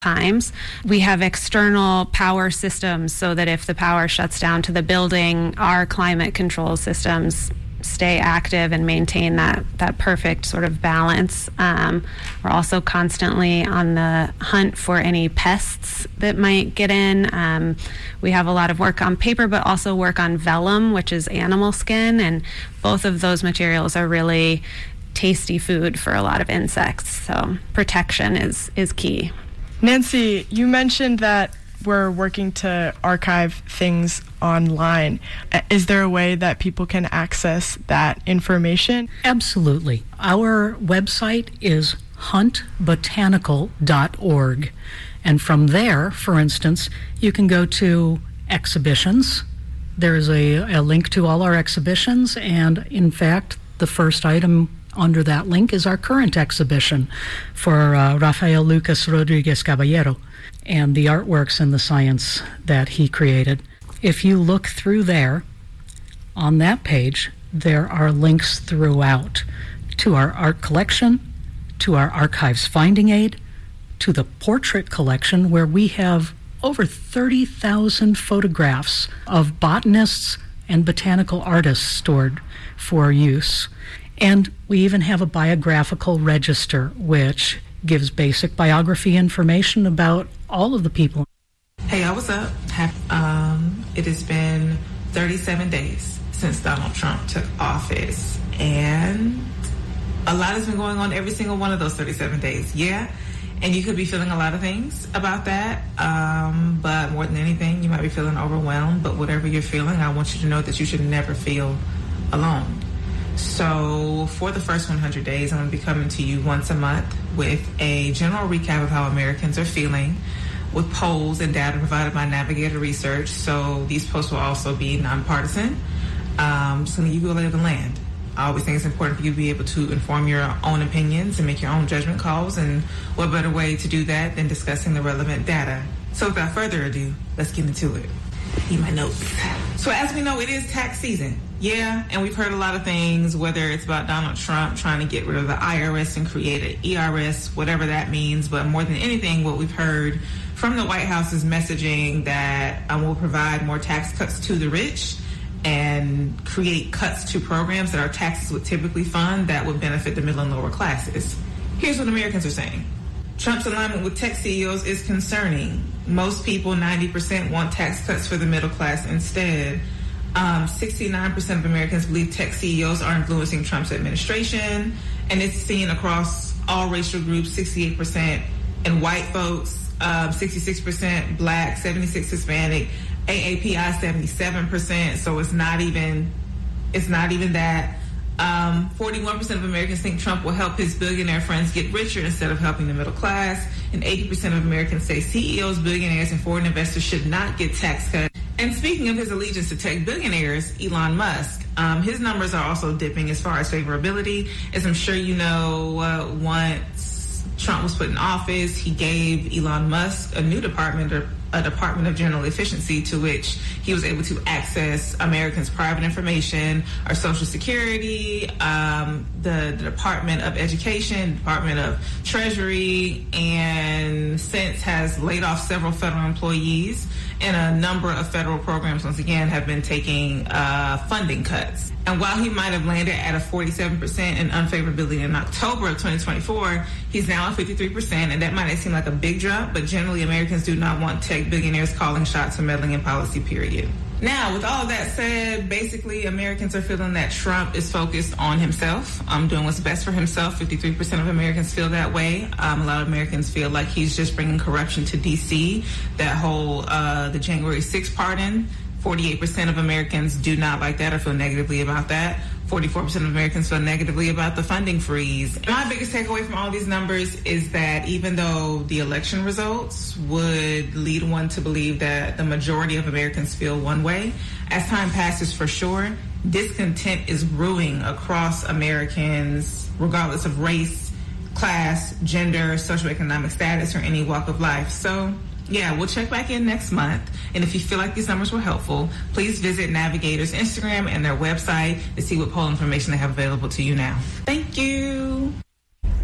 times. We have external power systems so that if the power shuts down to the building, our climate control systems stay active and maintain that perfect sort of balance. We're also constantly on the hunt for any pests that might get in. We have a lot of work on paper, but also work on vellum, which is animal skin, and both of those materials are really tasty food for a lot of insects. So protection is key. Nancy, you mentioned that we're working to archive things online. Is there a way that people can access that information? Absolutely. Our website is huntbotanical.org. And from there, for instance, you can go to exhibitions. There's a link to all our exhibitions, and in fact, the first item under that link is our current exhibition for Rafael Lucas Rodriguez Caballero and the artworks and the science that he created. If you look through there, on that page, there are links throughout to our art collection, to our archives finding aid, to the portrait collection, where we have over 30,000 photographs of botanists and botanical artists stored for use. And we even have a biographical register, which gives basic biography information about all of the people. Hey, what's up? It has been 37 days since Donald Trump took office, and a lot has been going on every single one of those 37 days. Yeah, and you could be feeling a lot of things about that, but more than anything, you might be feeling overwhelmed. But whatever you're feeling, I want you to know that you should never feel alone. So for the first 100 days, I'm going to be coming to you once a month with a general recap of how Americans are feeling, with polls and data provided by Navigator Research. So these posts will also be nonpartisan. Just going to give you a lay of the land. I always think it's important for you to be able to inform your own opinions and make your own judgment calls, and what better way to do that than discussing the relevant data. So without further ado, let's get into it. Need my notes. So as we know, it is tax season. Yeah, and we've heard a lot of things, whether it's about Donald Trump trying to get rid of the IRS and create an ERS, whatever that means. But more than anything, what we've heard from the White House is messaging that will provide more tax cuts to the rich and create cuts to programs that our taxes would typically fund that would benefit the middle and lower classes. Here's what Americans are saying. Trump's alignment with tech CEOs is concerning. Most people, 90%, want tax cuts for the middle class instead. 69% of Americans believe tech CEOs are influencing Trump's administration, and it's seen across all racial groups, 68% in white folks, 66% black, 76% Hispanic, AAPI 77%, so it's not even that. 41% of Americans think Trump will help his billionaire friends get richer instead of helping the middle class, and 80% of Americans say CEOs, billionaires, and foreign investors should not get tax cuts. And speaking of his allegiance to tech billionaires, Elon Musk, his numbers are also dipping as far as favorability. As I'm sure you know, once Trump was put in office, he gave Elon Musk a new department, or a Department of General Efficiency, to which he was able to access Americans' private information, our Social Security, the Department of Education, Department of Treasury, and since has laid off several federal employees, and a number of federal programs, once again, have been taking funding cuts. And while he might have landed at a 47% in unfavorability in October of 2024, he's now at 53%, and that might not seem like a big jump, but generally Americans do not want tech billionaires calling shots or meddling in policy, period. Now, with all that said, basically Americans are feeling that Trump is focused on himself, doing what's best for himself. 53% of Americans feel that way. A lot of Americans feel like he's just bringing corruption to D.C. That whole, the January 6th pardon, 48% of Americans do not like that or feel negatively about that. 44% of Americans feel negatively about the funding freeze. My biggest takeaway from all these numbers is that even though the election results would lead one to believe that the majority of Americans feel one way, as time passes, for sure, discontent is brewing across Americans, regardless of race, class, gender, socioeconomic status, or any walk of life. So, yeah, we'll check back in next month. And if you feel like these numbers were helpful, please visit Navigator's Instagram and their website to see what poll information they have available to you now. Thank you.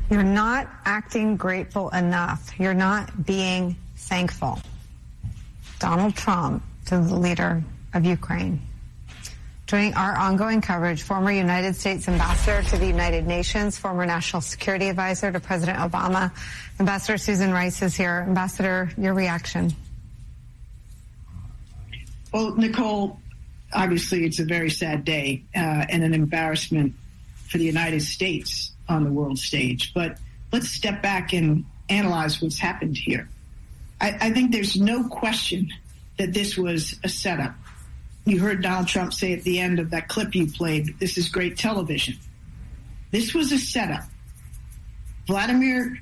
You're not acting grateful enough. You're not being thankful. Donald Trump, to the leader of Ukraine. Joining our ongoing coverage, former United States Ambassador to the United Nations, former National Security Advisor to President Obama, Ambassador Susan Rice is here. Ambassador, your reaction? Well, Nicole, obviously it's a very sad day and an embarrassment for the United States on the world stage. But let's step back and analyze what's happened here. I think there's no question that this was a setup. You heard Donald Trump say at the end of that clip you played, this is great television. This was a setup. Volodymyr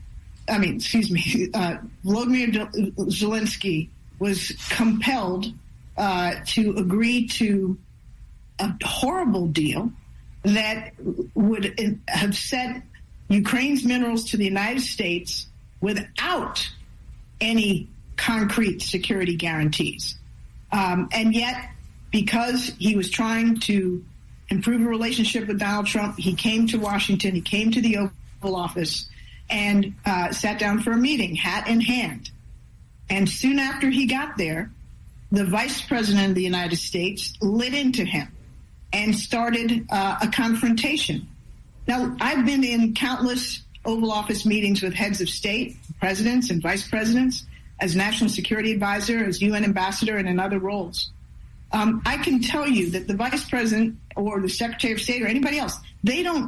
Zelensky was compelled to agree to a horrible deal that would have sent Ukraine's minerals to the United States without any concrete security guarantees. And yet, because he was trying to improve a relationship with Donald Trump, he came to Washington, he came to the Oval Office, and sat down for a meeting, hat in hand. And soon after he got there, the Vice President of the United States lit into him and started a confrontation. Now, I've been in countless Oval Office meetings with heads of state, presidents and vice presidents, as National Security Advisor, as UN Ambassador, and in other roles. I can tell you that the Vice President or the Secretary of State or anybody else, they don't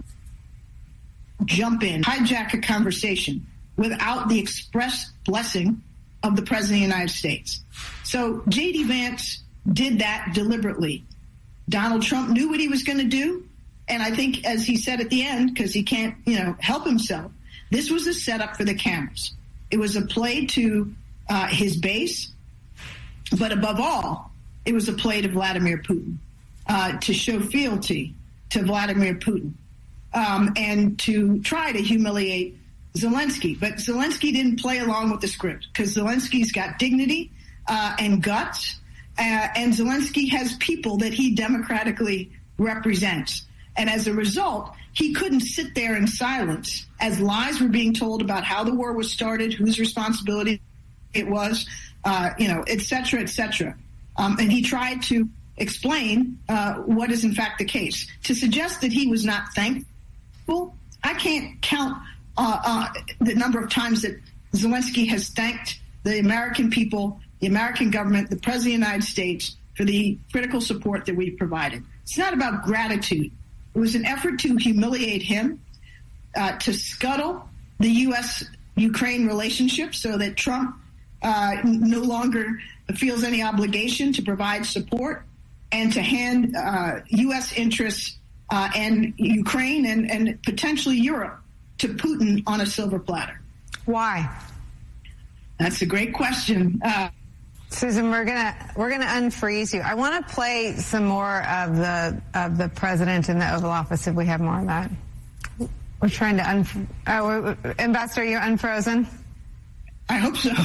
jump in, hijack a conversation without the express blessing of the President of the United States. So J.D. Vance did that deliberately. Donald Trump knew what he was going to do. And I think, as he said at the end, because he can't, help himself, this was a setup for the cameras. It was a play to his base, but above all, it was a play to Vladimir Putin, to show fealty to Vladimir Putin, and to try to humiliate Zelensky. But Zelensky didn't play along with the script, because Zelensky's got dignity and guts, and Zelensky has people that he democratically represents. And as a result, he couldn't sit there in silence as lies were being told about how the war was started, whose responsibility it was, et cetera, et cetera. And he tried to explain what is in fact the case. To suggest that he was not thankful, I can't count the number of times that Zelensky has thanked the American people, the American government, the President of the United States for the critical support that we provided. It's not about gratitude. It was an effort to humiliate him, to scuttle the U.S.-Ukraine relationship so that Trump no longer feels any obligation to provide support, and to hand U.S. interests and Ukraine and potentially Europe to Putin on a silver platter. Why? That's a great question. Susan, we're gonna unfreeze you. I want to play some more of the president in the Oval Office if we have more of that. We're trying to Ambassador, you're unfrozen? I hope so.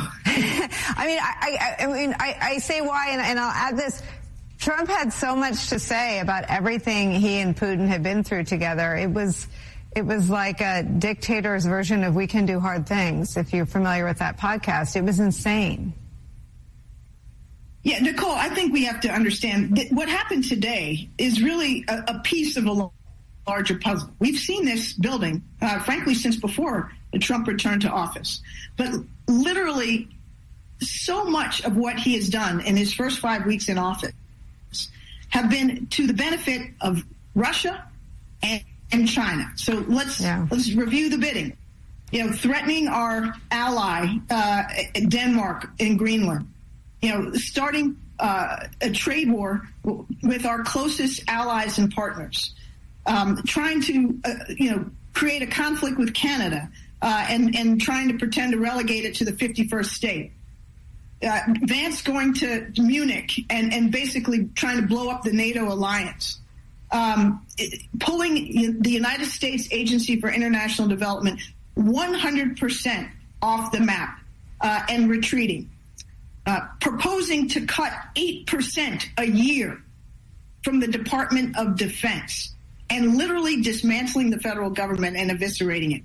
I say why, and I'll add this. Trump had so much to say about everything he and Putin had been through together. It was like a dictator's version of We Can Do Hard Things, if you're familiar with that podcast. It was insane. Yeah, Nicole, I think we have to understand that what happened today is really a piece of a larger puzzle. We've seen this building, frankly, since before Trump returned to office. But literally, so much of what he has done in his first 5 weeks in office have been to the benefit of Russia and China. So let's review the bidding. Threatening our ally, Denmark and Greenland. Starting a trade war with our closest allies and partners, trying to, create a conflict with Canada, and trying to pretend to relegate it to the 51st state. Vance going to Munich and basically trying to blow up the NATO alliance. Pulling the United States Agency for International Development 100% off the map and retreating. Proposing to cut 8% a year from the Department of Defense and literally dismantling the federal government and eviscerating it.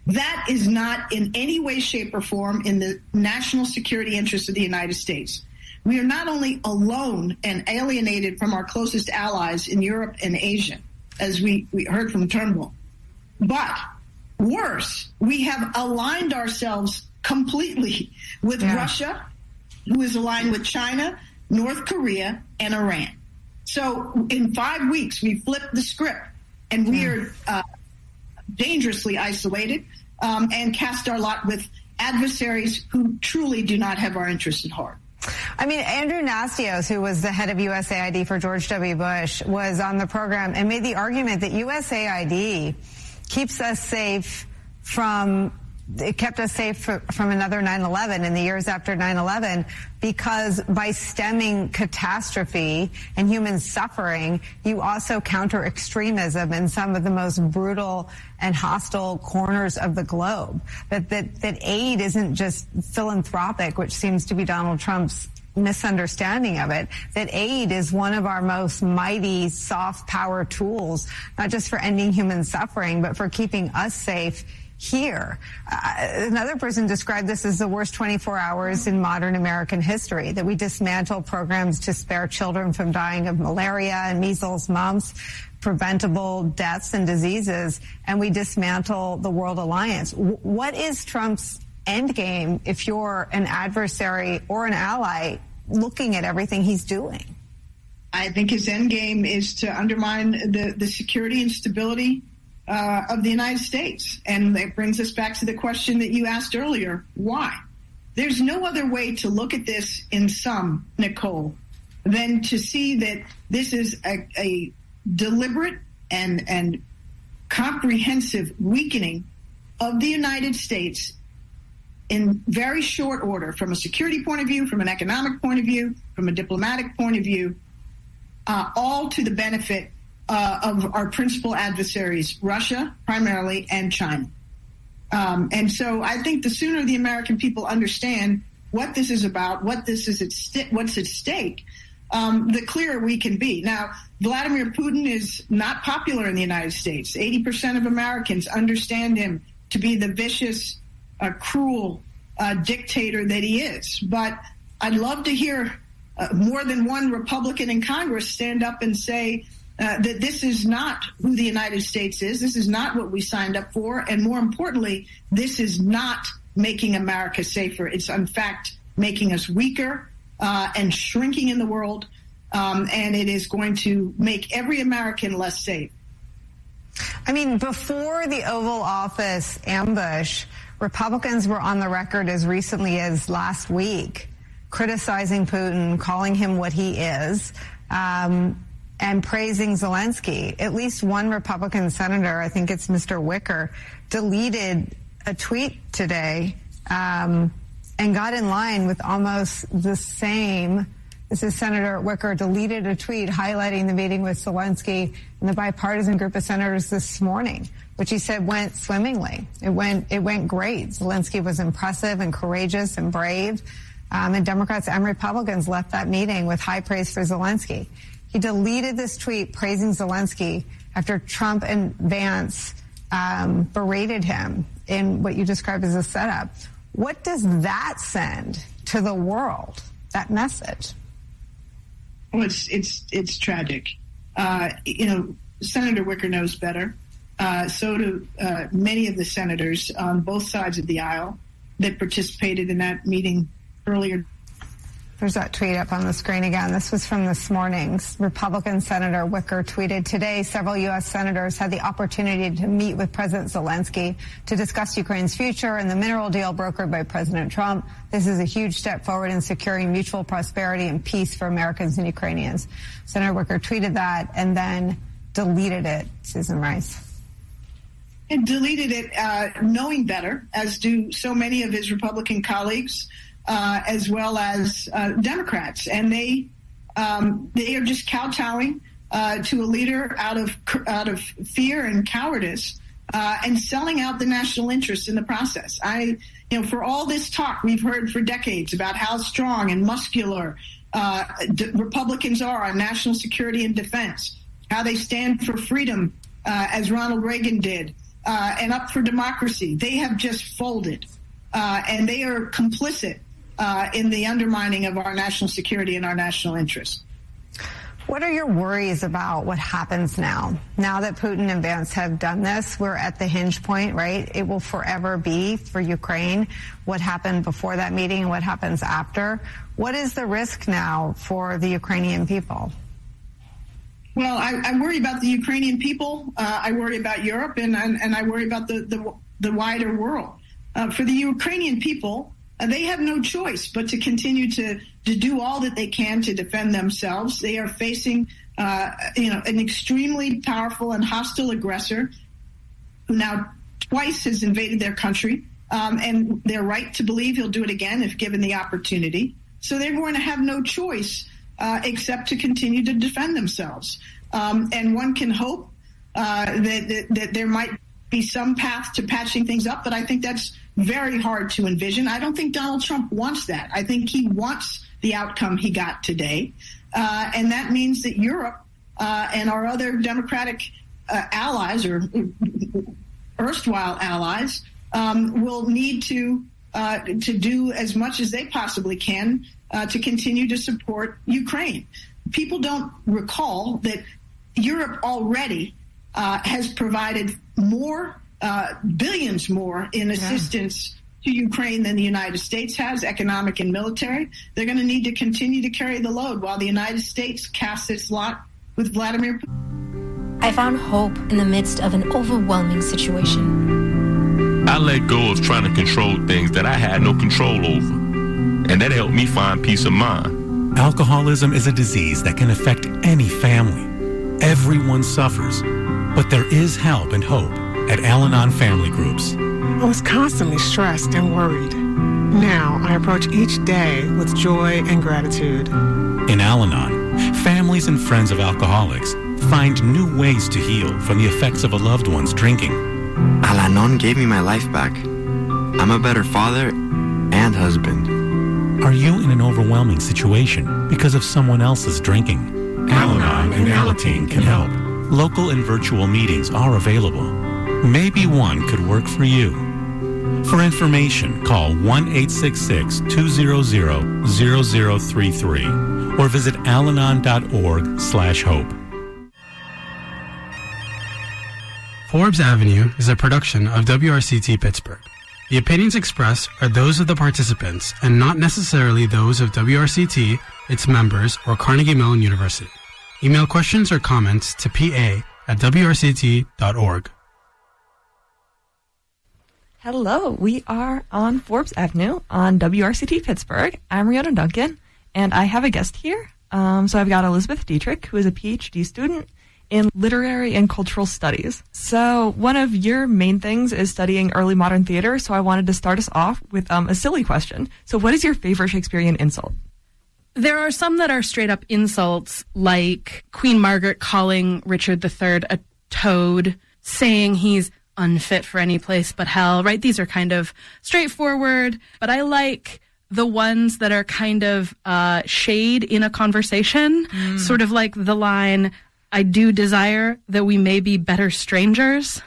That is not in any way, shape, or form in the national security interests of the United States. We are not only alone and alienated from our closest allies in Europe and Asia, as we heard from Turnbull, but worse, we have aligned ourselves completely with Russia, who is aligned with China, North Korea, and Iran. So in 5 weeks, we flipped the script, and we are dangerously isolated and cast our lot with adversaries who truly do not have our interests at heart. I mean, Andrew Nastios, who was the head of USAID for George W. Bush, was on the program and made the argument that USAID keeps us safe it kept us safe from another 9/11 in the years after 9/11 because by stemming catastrophe and human suffering, you also counter extremism in some of the most brutal and hostile corners of the globe. That aid isn't just philanthropic, which seems to be Donald Trump's misunderstanding of it, that aid is one of our most mighty soft power tools, not just for ending human suffering, but for keeping us safe here. Another person described this as the worst 24 hours in modern American history, that we dismantle programs to spare children from dying of malaria and measles, mumps, preventable deaths and diseases, and we dismantle the World Alliance. What is Trump's end game if you're an adversary or an ally looking at everything he's doing? I think his end game is to undermine the security and stability of the United States. And that brings us back to the question that you asked earlier, why? There's no other way to look at this in sum, Nicole, than to see that this is a deliberate and comprehensive weakening of the United States in very short order, from a security point of view, from an economic point of view, from a diplomatic point of view, all to the benefit of our principal adversaries, Russia primarily, and China. And so I think the sooner the American people understand what this is about, what's at stake, the clearer we can be. Now, Vladimir Putin is not popular in the United States. 80% of Americans understand him to be the vicious, cruel dictator that he is. But I'd love to hear more than one Republican in Congress stand up and say that this is not who the United States is. This is not what we signed up for. And more importantly, this is not making America safer. It's, in fact, making us weaker and shrinking in the world. And it is going to make every American less safe. I mean, before the Oval Office ambush, Republicans were on the record as recently as last week criticizing Putin, calling him what he is, and praising Zelensky. At least one Republican senator, I think it's Mr. Wicker, deleted a tweet today and got in line with almost the same. This is Senator Wicker deleted a tweet highlighting the meeting with Zelensky and the bipartisan group of senators this morning, which he said went swimmingly. It went great. Zelensky was impressive and courageous and brave. And Democrats and Republicans left that meeting with high praise for Zelensky. He deleted this tweet praising Zelensky after Trump and Vance berated him in what you described as a setup. What does that send to the world, that message? Well, it's tragic. Senator Wicker knows better. So do many of the senators on both sides of the aisle that participated in that meeting earlier. There's that tweet up on the screen again. This was from this morning's. Republican Senator Wicker tweeted, today, several U.S. senators had the opportunity to meet with President Zelensky to discuss Ukraine's future and the mineral deal brokered by President Trump. This is a huge step forward in securing mutual prosperity and peace for Americans and Ukrainians. Senator Wicker tweeted that and then deleted it. Susan Rice. And deleted it knowing better, as do so many of his Republican colleagues, as well as Democrats. And they are just kowtowing to a leader out of fear and cowardice and selling out the national interest in the process. For all this talk we've heard for decades about how strong and muscular Republicans are on national security and defense, how they stand for freedom, as Ronald Reagan did, and up for democracy. They have just folded, and they are complicit in the undermining of our national security and our national interests. What are your worries about what happens now? Now that Putin and Vance have done this, we're at the hinge point, right? It will forever be for Ukraine what happened before that meeting and what happens after. What is the risk now for the Ukrainian people? Well, I worry about the Ukrainian people. I worry about Europe, and I worry about the wider world. For the Ukrainian people, they have no choice but to continue to do all that they can to defend themselves. They are facing, an extremely powerful and hostile aggressor who now twice has invaded their country, and they're right to believe he'll do it again if given the opportunity. So they're going to have no choice except to continue to defend themselves. And one can hope that there might be some path to patching things up, but I think that's very hard to envision. I don't think Donald Trump wants that. I think he wants the outcome he got today. And that means that Europe and our other democratic allies or erstwhile allies will need to do as much as they possibly can to continue to support Ukraine. People don't recall that Europe already has provided more, billions more in assistance to Ukraine than the United States has, economic and military. They're going to need to continue to carry the load while the United States casts its lot with Vladimir Putin. I found hope in the midst of an overwhelming situation. I let go of trying to control things that I had no control over, and that helped me find peace of mind. Alcoholism is a disease that can affect any family. Everyone suffers, but there is help and hope at Al-Anon Family Groups. I was constantly stressed and worried. Now I approach each day with joy and gratitude. In Al-Anon, families and friends of alcoholics find new ways to heal from the effects of a loved one's drinking. Al-Anon gave me my life back. I'm a better father and husband. Are you in an overwhelming situation because of someone else's drinking? Al-Anon and Alateen can help. Local and virtual meetings are available. Maybe one could work for you. For information, call 1-866-200-0033 or visit alanon.org/hope. Forbes Avenue is a production of WRCT Pittsburgh. The opinions expressed are those of the participants and not necessarily those of WRCT, its members, or Carnegie Mellon University. Email questions or comments to pa@wrct.org. Hello, we are on Forbes Avenue on WRCT Pittsburgh. I'm Rihanna Duncan, and I have a guest here. So I've got Elizabeth Dietrich, who is a PhD student in literary and cultural studies. So one of your main things is studying early modern theater, so I wanted to start us off with a silly question. So what is your favorite Shakespearean insult? There are some that are straight up insults, like Queen Margaret calling Richard III a toad, saying he's unfit for any place but hell, right? These are kind of straightforward, but I like the ones that are kind of shade in a conversation, sort of like the line, I do desire that we may be better strangers,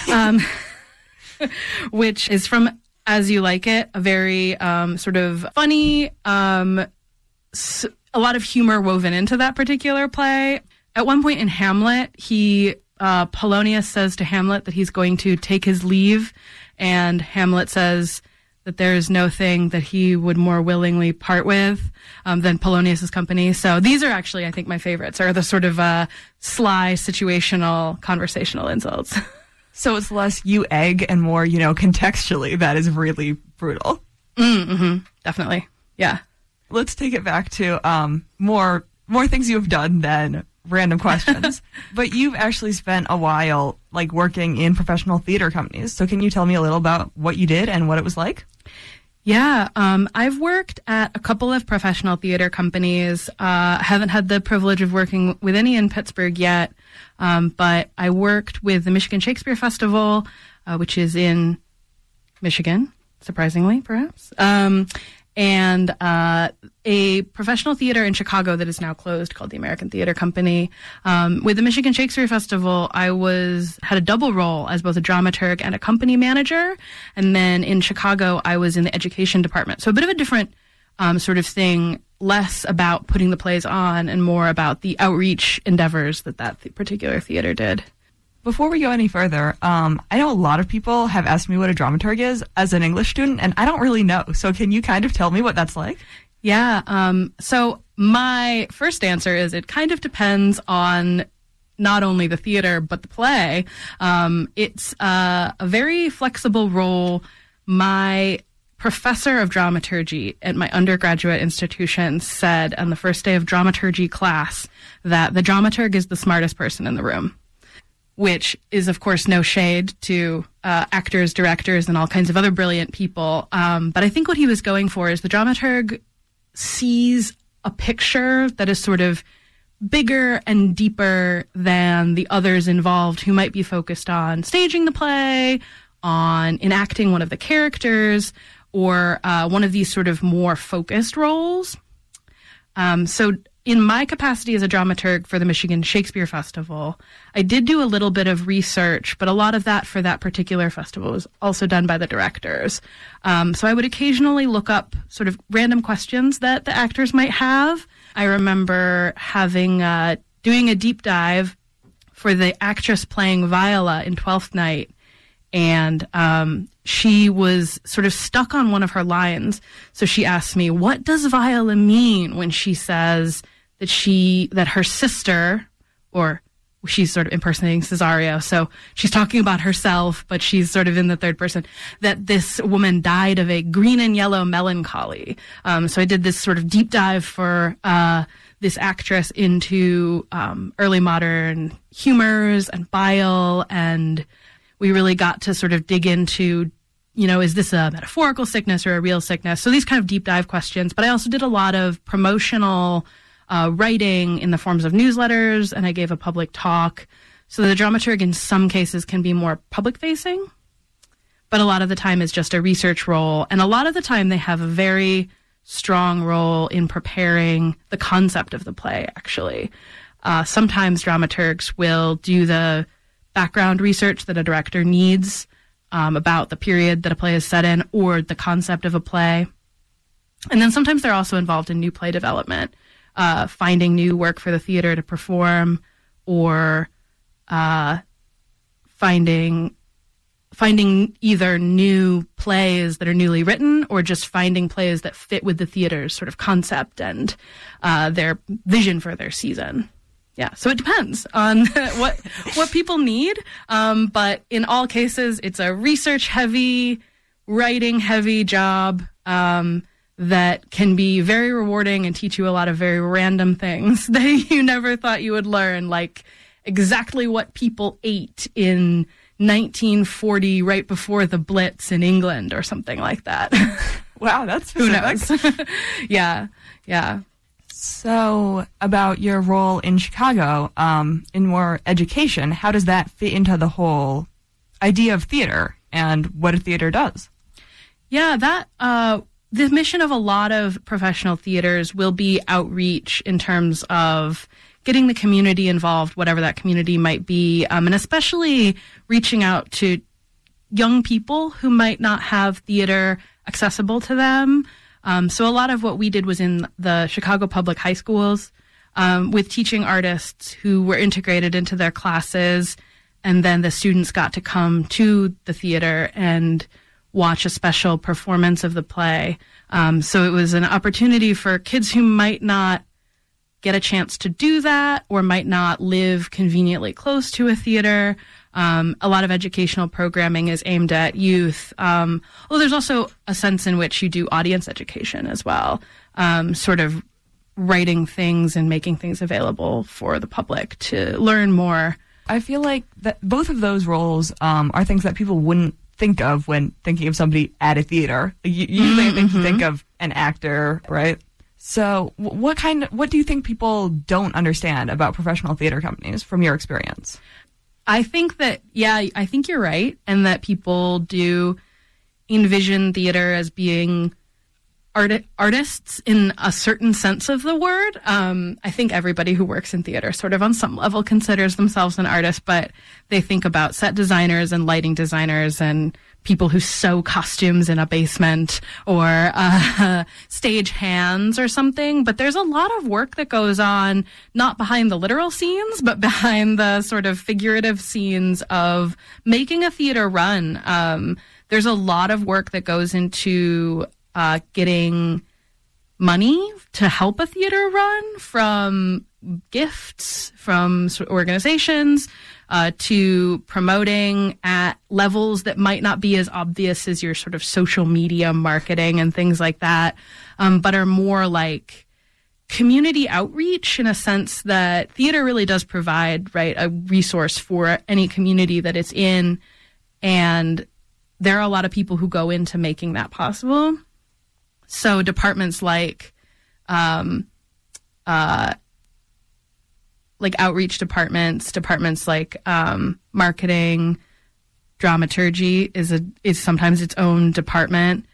which is from As You Like It, a very sort of funny, a lot of humor woven into that particular play. At one point in Hamlet, Polonius says to Hamlet that he's going to take his leave, and Hamlet says that there is no thing that he would more willingly part with than Polonius's company. So these are actually, I think, my favorites, are the sort of sly, situational, conversational insults. So it's less you egg and more, contextually, that is really brutal. Definitely. Yeah. Let's take it back to more things you have done than random questions. But you've actually spent a while working in professional theater companies. So can you tell me a little about what you did and what it was like? Yeah, I've worked at a couple of professional theater companies. I haven't had the privilege of working with any in Pittsburgh yet, but I worked with the Michigan Shakespeare Festival, which is in Michigan, surprisingly, perhaps. and a professional theater in Chicago that is now closed called the American Theater Company. With the Michigan Shakespeare Festival, I had a double role as both a dramaturg and a company manager. And then in Chicago, I was in the education department. So a bit of a different sort of thing, less about putting the plays on and more about the outreach endeavors that particular theater did. Before we go any further, I know a lot of people have asked me what a dramaturg is as an English student, and I don't really know. So can you kind of tell me what that's like? Yeah. So my first answer is it kind of depends on not only the theater, but the play. It's a very flexible role. My professor of dramaturgy at my undergraduate institution said on the first day of dramaturgy class that the dramaturg is the smartest person in the room, which is, of course, no shade to actors, directors, and all kinds of other brilliant people. But I think what he was going for is the dramaturg sees a picture that is sort of bigger and deeper than the others involved who might be focused on staging the play, on enacting one of the characters, or one of these sort of more focused roles. So in my capacity as a dramaturg for the Michigan Shakespeare Festival, I did do a little bit of research, but a lot of that for that particular festival was also done by the directors. So I would occasionally look up sort of random questions that the actors might have. I remember doing a deep dive for the actress playing Viola in Twelfth Night, and she was sort of stuck on one of her lines. So she asked me, what does Viola mean when she says that her sister, or she's sort of impersonating Cesario, so she's talking about herself, but she's sort of in the third person, that this woman died of a green and yellow melancholy. So I did this sort of deep dive for this actress into early modern humors and bile, and we really got to sort of dig into, is this a metaphorical sickness or a real sickness? So these kind of deep dive questions. But I also did a lot of promotional writing in the forms of newsletters, and I gave a public talk. So the dramaturg in some cases can be more public facing, but a lot of the time is just a research role. And a lot of the time they have a very strong role in preparing the concept of the play, actually. Sometimes dramaturgs will do the background research that a director needs about the period that a play is set in or the concept of a play. And then sometimes they're also involved in new play development, finding new work for the theater to perform, or finding either new plays that are newly written or just finding plays that fit with the theater's sort of concept and their vision for their season. Yeah, so it depends on what people need, but in all cases, it's a research-heavy, writing-heavy job that can be very rewarding and teach you a lot of very random things that you never thought you would learn, like exactly what people ate in 1940 right before the Blitz in England or something like that. Wow, that's specific. Who knows? Yeah. So about your role in Chicago, in more education, how does that fit into the whole idea of theater and what a theater does? Yeah, the mission of a lot of professional theaters will be outreach in terms of getting the community involved, whatever that community might be, and especially reaching out to young people who might not have theater accessible to them. So a lot of what we did was in the Chicago public high schools with teaching artists who were integrated into their classes, and then the students got to come to the theater and watch a special performance of the play. So it was an opportunity for kids who might not get a chance to do that or might not live conveniently close to a theater. A lot of educational programming is aimed at youth. Although there's also a sense in which you do audience education as well, sort of writing things and making things available for the public to learn more. I feel like that both of those roles are things that people wouldn't think of when thinking of somebody at a theater. Usually I think you think of an actor, right? So what do you think people don't understand about professional theater companies from your experience? I think that, I think you're right, and that people do envision theater as being artists in a certain sense of the word. I think everybody who works in theater sort of on some level considers themselves an artist, but they think about set designers and lighting designers and people who sew costumes in a basement or stage hands or something. But there's a lot of work that goes on, not behind the literal scenes, but behind the sort of figurative scenes of making a theater run. There's a lot of work that goes into getting money to help a theater run, from gifts from organizations to promoting at levels that might not be as obvious as your sort of social media marketing and things like that, but are more like community outreach, in a sense that theater really does provide, right, a resource for any community that it's in. And there are a lot of people who go into making that possible. So departments like outreach departments like marketing, dramaturgy is sometimes its own department.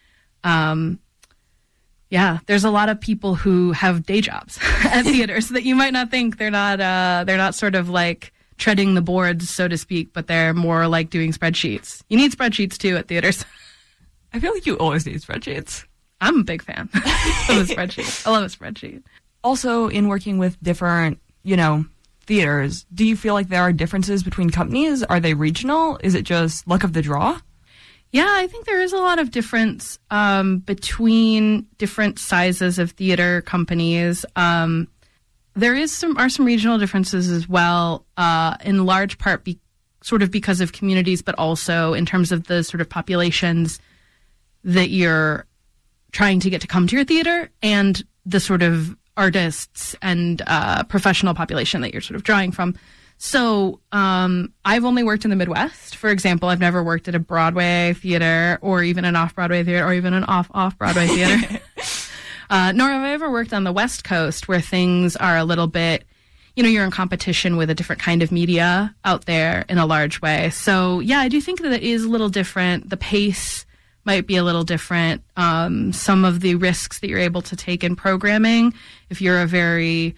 There's a lot of people who have day jobs at theaters that you might not think. They're not sort of like treading the boards, so to speak, but they're more like doing spreadsheets. You need spreadsheets too at theaters. I feel like you always need spreadsheets. I'm a big fan of a spreadsheet. I love a spreadsheet. Also, in working with different, theaters, do you feel like there are differences between companies? Are they regional? Is it just luck of the draw? Yeah, I think there is a lot of difference between different sizes of theater companies. There are some regional differences as well, in large part because of communities, but also in terms of the sort of populations that you're trying to get to come to your theater and the sort of artists and professional population that you're sort of drawing from. So I've only worked in the Midwest. For example, I've never worked at a Broadway theater or even an off-Broadway theater or even an off-Broadway theater. Nor have I ever worked on the West Coast, where things are a little bit, you're in competition with a different kind of media out there in a large way. So yeah, I do think that it is a little different. The pace might be a little different. Some of the risks that you're able to take in programming, if you're a very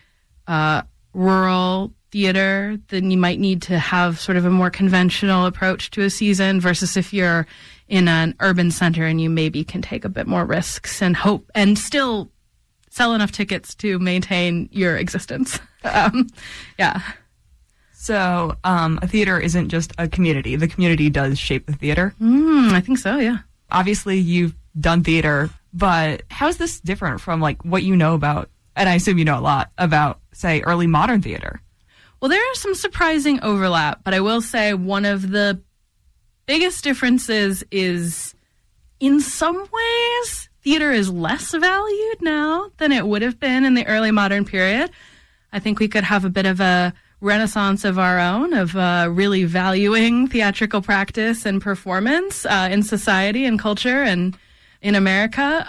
rural theater, then you might need to have sort of a more conventional approach to a season, versus if you're in an urban center and you maybe can take a bit more risks and hope and still sell enough tickets to maintain your existence. Yeah. So a theater isn't just a community. The community does shape the theater. I think so, yeah. Obviously, you've done theater, but how is this different from like what you know about, and I assume you know a lot about, say, early modern theater? Well, there is some surprising overlap, but I will say one of the biggest differences is, in some ways, theater is less valued now than it would have been in the early modern period. I think we could have a bit of a renaissance of our own, of really valuing theatrical practice and performance in society and culture and in America.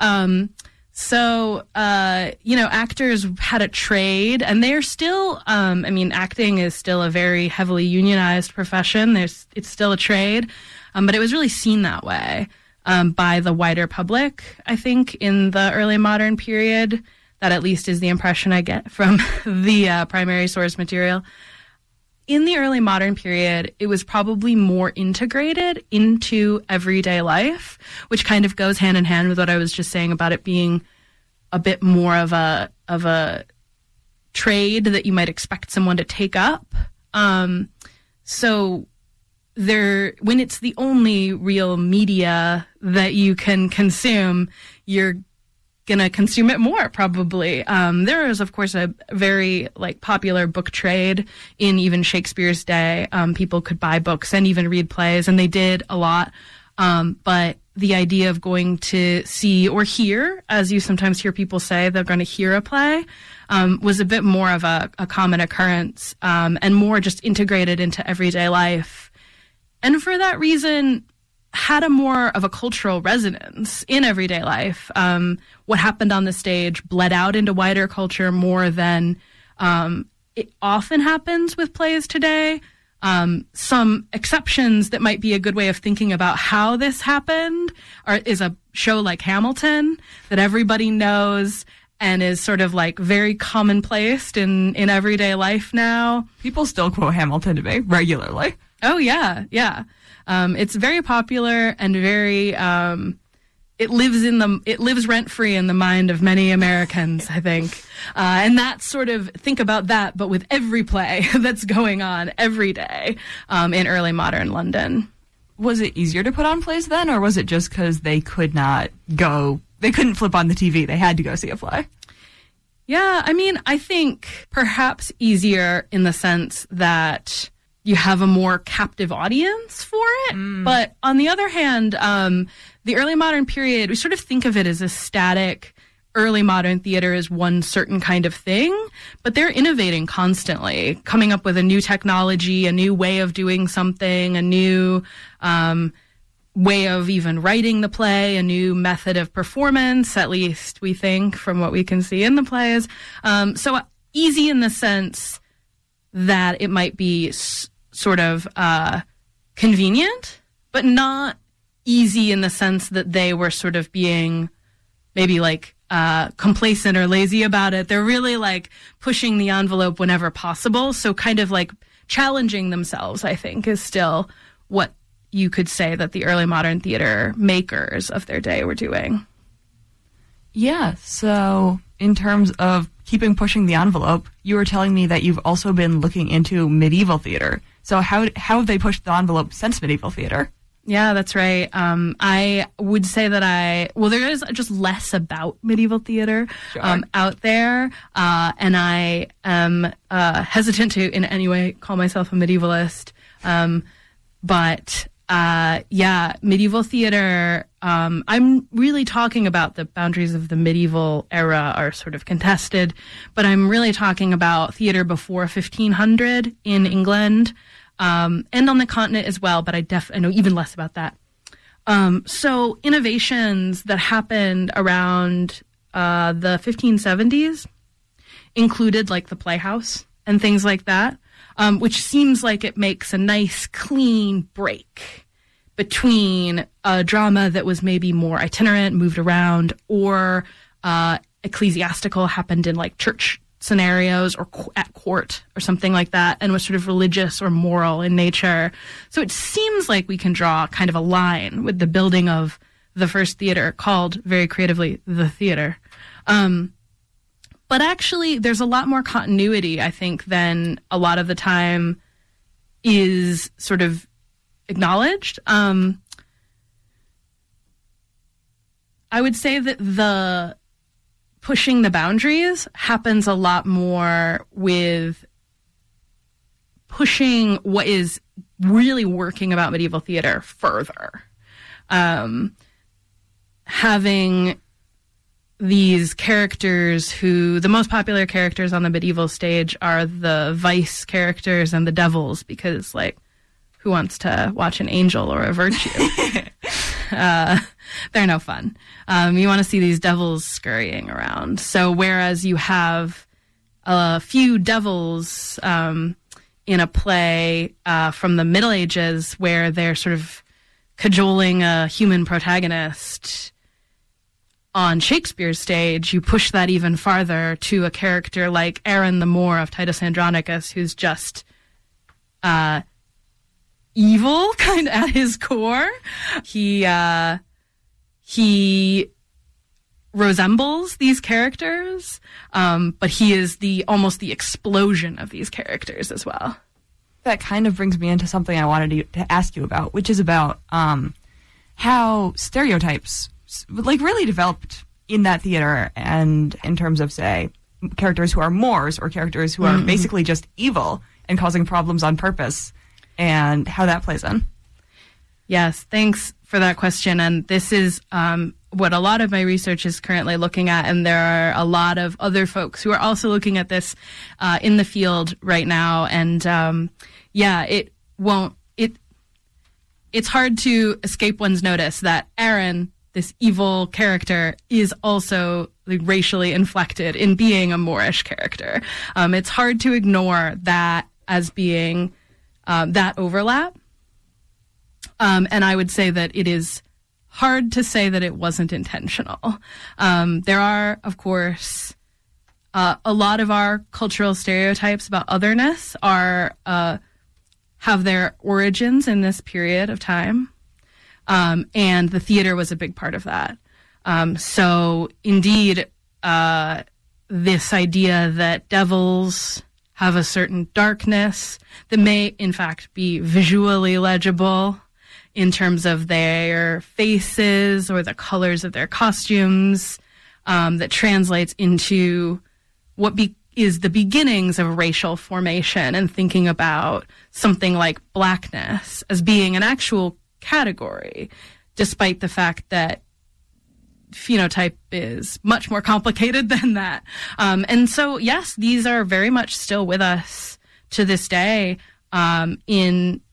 Actors had a trade, and they're still, acting is still a very heavily unionized profession. It's still a trade, but it was really seen that way by the wider public, I think, in the early modern period. That at least is the impression I get from the primary source material. In the early modern period, it was probably more integrated into everyday life, which kind of goes hand in hand with what I was just saying about it being a bit more of a trade that you might expect someone to take up. So when it's the only real media that you can consume, you're gonna consume it more, probably. There is, of course, a very popular book trade in even Shakespeare's day. People could buy books and even read plays, and they did a lot. But the idea of going to see or hear, as you sometimes hear people say, they're going to hear a play, was a bit more of a common occurrence, and more just integrated into everyday life. And for that reason, had a more of a cultural resonance in everyday life. What happened on the stage bled out into wider culture more than it often happens with plays today. Some exceptions that might be a good way of thinking about how this happened is a show like Hamilton that everybody knows and is sort of like very commonplace in everyday life now. People still quote Hamilton to me regularly. Oh, yeah, yeah. It's very popular and very... It lives rent-free in the mind of many Americans, I think. And that's sort of, think about that, but with every play that's going on every day in early modern London. Was it easier to put on plays then, or was it just because they couldn't flip on the TV, they had to go see a play? Yeah, I mean, I think perhaps easier in the sense that you have a more captive audience for it. But on the other hand, the early modern period, we sort of think of it as a static. Early modern theater is one certain kind of thing, but they're innovating constantly, coming up with a new technology, a new way of doing something, a new way of even writing the play, a new method of performance, at least we think from what we can see in the plays. So easy in the sense that it might be sort of convenient, but not easy in the sense that they were sort of being maybe like complacent or lazy about it. They're really like pushing the envelope whenever possible. So kind of like challenging themselves, I think, is still what you could say that the early modern theater makers of their day were doing. Yeah, so in terms of pushing the envelope, you were telling me that you've also been looking into medieval theater. So how have they pushed the envelope since medieval theater? Yeah, that's right. I would say that there is just less about medieval theater out there, and I am hesitant to in any way call myself a medievalist. But medieval theater, I'm really talking about the boundaries of the medieval era are sort of contested, but I'm really talking about theater before 1500 in England. And on the continent as well, but I know even less about that. So innovations that happened around the 1570s included like the playhouse and things like that, which seems like it makes a nice, clean break between a drama that was maybe more itinerant, moved around, or ecclesiastical, happened in like church scenarios or at court or something like that, and was sort of religious or moral in nature. So it seems like we can draw kind of a line with the building of the first theater, called very creatively the theater. But actually there's a lot more continuity, I think, than a lot of the time is sort of acknowledged. I would say that the pushing the boundaries happens a lot more with pushing what is really working about medieval theater further. Having these characters the most popular characters on the medieval stage are the vice characters and the devils, because like, who wants to watch an angel or a virtue? They're no fun. You want to see these devils scurrying around. So whereas you have a few devils in a play from the Middle Ages where they're sort of cajoling a human protagonist, on Shakespeare's stage, you push that even farther to a character like Aaron the Moor of Titus Andronicus, who's just evil kind of at his core. He resembles these characters, but he is almost the explosion of these characters as well. That kind of brings me into something I wanted to ask you about, which is about how stereotypes like really developed in that theater, and in terms of, say, characters who are Moors or characters who are basically just evil and causing problems on purpose, and how that plays in. Yes, thanks for that question. And this is what a lot of my research is currently looking at, and there are a lot of other folks who are also looking at this in the field right now. And it's hard to escape one's notice that Aaron, this evil character, is also racially inflected in being a Moorish character. It's hard to ignore that as being that overlap. And I would say that it is hard to say that it wasn't intentional. There are, of course, a lot of our cultural stereotypes about otherness have their origins in this period of time. And the theater was a big part of that. So indeed, this idea that devils have a certain darkness that may in fact be visually legible in terms of their faces or the colors of their costumes, that translates into what is the beginnings of racial formation and thinking about something like blackness as being an actual category, despite the fact that phenotype is much more complicated than that. And so, yes, these are very much still with us to this day in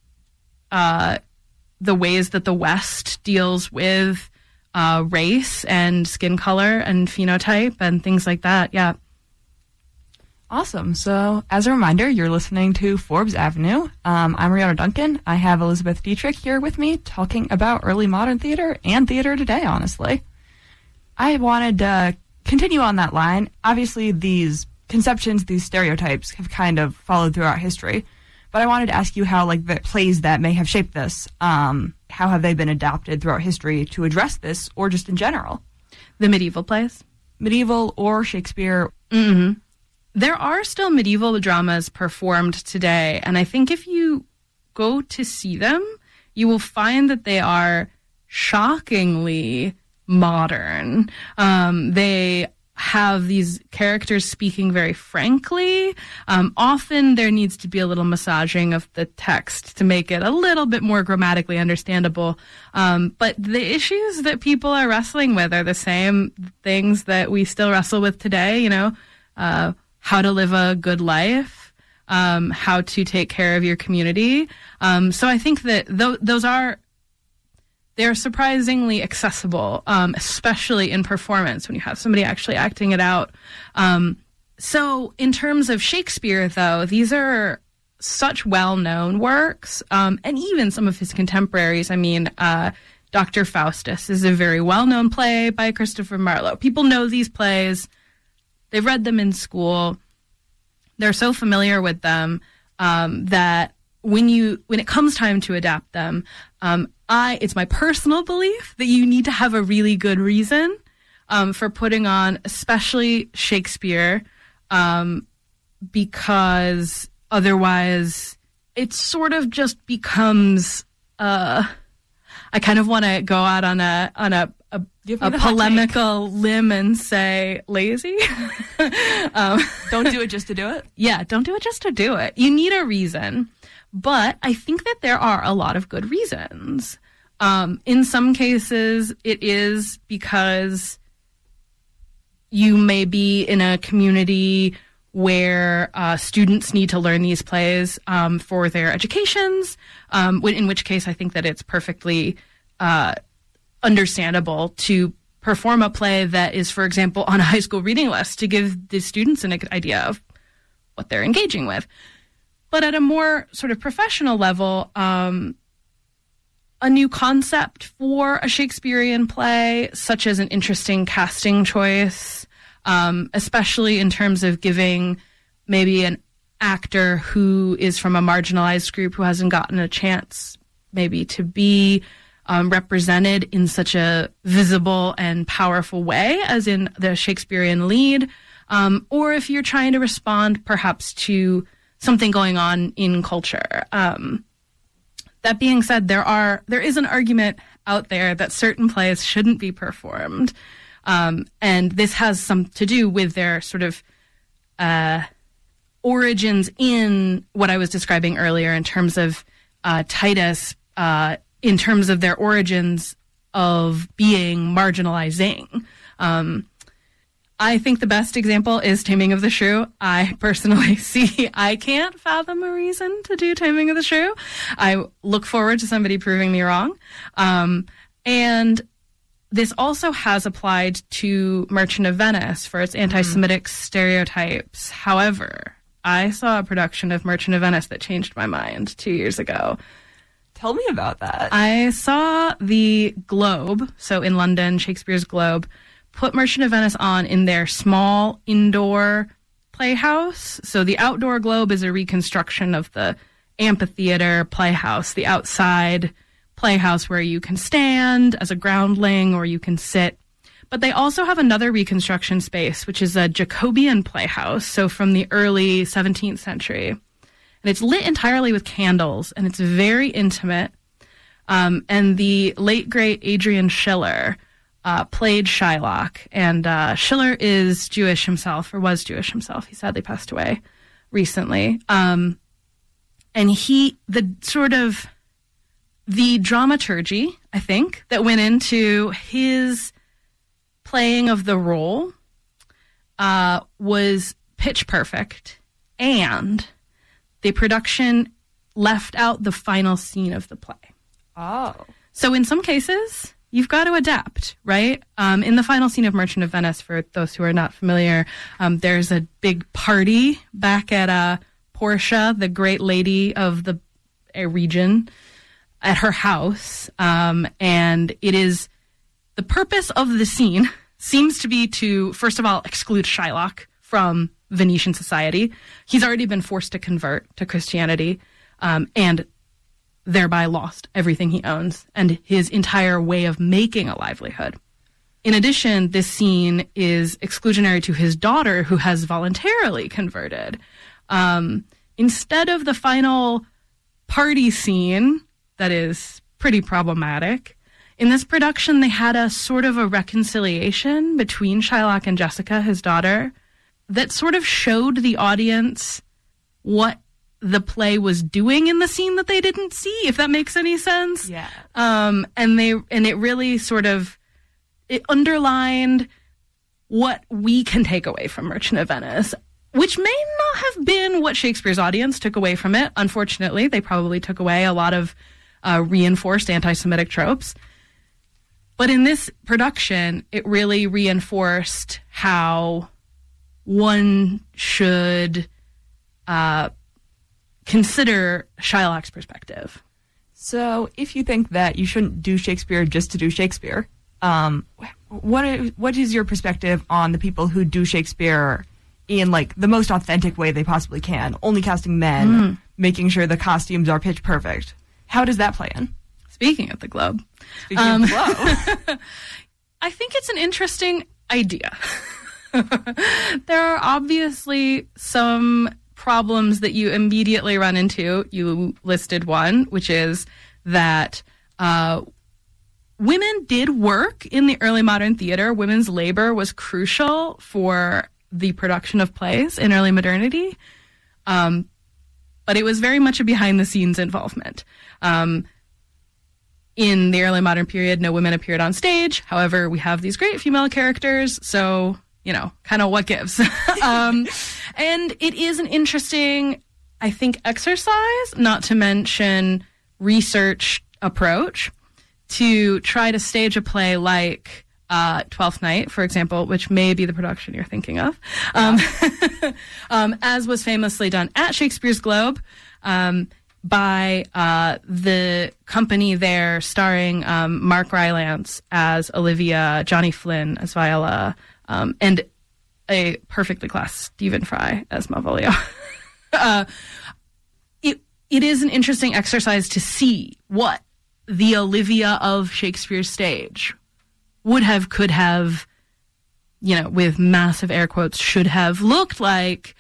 the ways that the West deals with race and skin color and phenotype and things like that. Yeah. Awesome. So, as a reminder, you're listening to Forbes Avenue. I'm Rihanna Duncan. I have Elizabeth Dietrich here with me talking about early modern theater and theater today, honestly. I wanted to continue on that line. Obviously, these conceptions, these stereotypes have kind of followed throughout history. But I wanted to ask you how, like, the plays that may have shaped this, how have they been adapted throughout history to address this, or just in general? The medieval plays? Medieval or Shakespeare. Mm-hmm. There are still medieval dramas performed today, and I think if you go to see them, you will find that they are shockingly modern. They have these characters speaking very frankly. Often there needs to be a little massaging of the text to make it a little bit more grammatically understandable. But the issues that people are wrestling with are the same things that we still wrestle with today, you know, how to live a good life, how to take care of your community. So I think that they're surprisingly accessible, especially in performance when you have somebody actually acting it out. So in terms of Shakespeare, though, these are such well-known works, and even some of his contemporaries. I mean, Dr. Faustus is a very well-known play by Christopher Marlowe. People know these plays. They've read them in school. They're so familiar with them that when it comes time to adapt them, it's my personal belief that you need to have a really good reason for putting on, especially Shakespeare, because otherwise it sort of just becomes. I kind of want to go out on a polemical limb and say lazy. Don't do it just to do it? Yeah, don't do it just to do it. You need a reason. But I think that there are a lot of good reasons. In some cases, it is because you may be in a community where students need to learn these plays for their educations, in which case I think that it's perfectly understandable to perform a play that is, for example, on a high school reading list to give the students an idea of what they're engaging with. But at a more sort of professional level, a new concept for a Shakespearean play, such as an interesting casting choice, especially in terms of giving maybe an actor who is from a marginalized group who hasn't gotten a chance maybe to be represented in such a visible and powerful way as in the Shakespearean lead, or if you're trying to respond perhaps to something going on in culture. That being said, there is an argument out there that certain plays shouldn't be performed. And this has some to do with their sort of origins in what I was describing earlier in terms of Titus, in terms of their origins of being marginalizing. I think the best example is Taming of the Shrew. I personally I can't fathom a reason to do Taming of the Shrew. I look forward to somebody proving me wrong. And this also has applied to Merchant of Venice for its anti-Semitic stereotypes. However, I saw a production of Merchant of Venice that changed my mind 2 years ago. Tell me about that. I saw the Globe, so in London, Shakespeare's Globe, put Merchant of Venice on in their small indoor playhouse. So the outdoor Globe is a reconstruction of the amphitheater playhouse, the outside playhouse where you can stand as a groundling or you can sit. But they also have another reconstruction space, which is a Jacobean playhouse, so from the early 17th century. And it's lit entirely with candles, and it's very intimate. And the late, great Adrian Schiller played Shylock. And Schiller is Jewish himself, or was Jewish himself. He sadly passed away recently. And the dramaturgy, I think, that went into his playing of the role was pitch perfect, and the production left out the final scene of the play. Oh. So in some cases, you've got to adapt, right? In the final scene of Merchant of Venice, for those who are not familiar, there's a big party back at Portia, the great lady of the region, at her house. And it is the purpose of the scene seems to be to, first of all, exclude Shylock from Venetian society. He's already been forced to convert to Christianity, and thereby lost everything he owns and his entire way of making a livelihood. In addition, this scene is exclusionary to his daughter, who has voluntarily converted. Instead of the final party scene that is pretty problematic, in this production, they had a sort of a reconciliation between Shylock and Jessica, his daughter, that sort of showed the audience what the play was doing in the scene that they didn't see, if that makes any sense. Yeah. And it really sort of, it underlined what we can take away from Merchant of Venice, which may not have been what Shakespeare's audience took away from it. Unfortunately, they probably took away a lot of reinforced anti-Semitic tropes. But in this production, it really reinforced how one should consider Shylock's perspective. So if you think that you shouldn't do Shakespeare just to do Shakespeare, what is your perspective on the people who do Shakespeare in like the most authentic way they possibly can, only casting men, making sure the costumes are pitch perfect? How does that play in? Speaking of the Globe. I think it's an interesting idea. There are obviously some problems that you immediately run into. You listed one, which is that women did work in the early modern theater. Women's labor was crucial for the production of plays in early modernity. But it was very much a behind-the-scenes involvement. In the early modern period, no women appeared on stage. However, we have these great female characters, so, you know, kind of what gives. And it is an interesting, I think, exercise, not to mention research approach, to try to stage a play like Twelfth Night, for example, which may be the production you're thinking of, as was famously done at Shakespeare's Globe, by the company there, starring Mark Rylance as Olivia, Johnny Flynn as Viola, and a perfectly classed Stephen Fry as Malvolio. It is an interesting exercise to see what the Olivia of Shakespeare's stage could have, you know, with massive air quotes, should have looked like.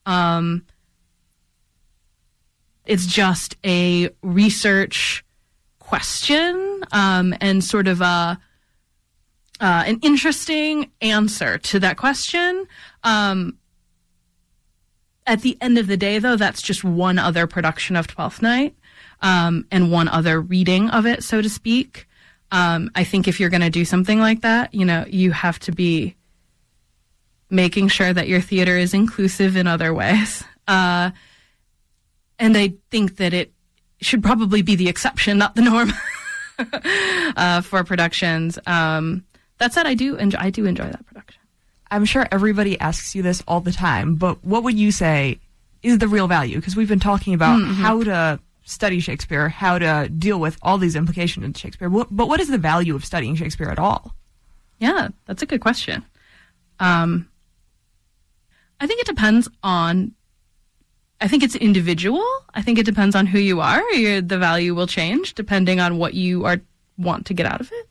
It's just a research question and sort of an interesting answer to that question. At the end of the day, though, that's just one other production of Twelfth Night and one other reading of it, so to speak. I think if you're going to do something like that, you know, you have to be making sure that your theater is inclusive in other ways. And I think that it should probably be the exception, not the norm, for productions. That said, I do enjoy that production. I'm sure everybody asks you this all the time, but what would you say is the real value? Because we've been talking about how to study Shakespeare, how to deal with all these implications in Shakespeare. But what is the value of studying Shakespeare at all? Yeah, that's a good question. I think it depends on, I think it's individual. I think it depends on who you are. The value will change depending on what you want to get out of it.